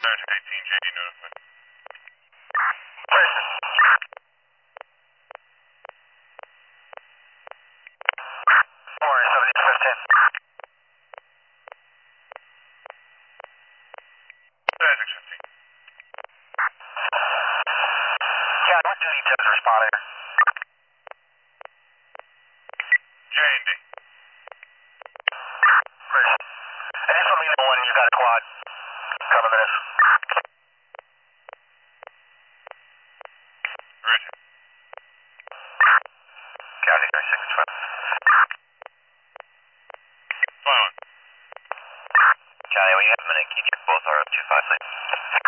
Sergeant 18, JD notified. Preston. Warren, 7215. Sergeant 15. Cat, what duty does respond here? J&D. Preston. And just let me know when you got a quad. Cover this. Roger. County 3612. Fine. County, when you have a minute, can you check both our 256?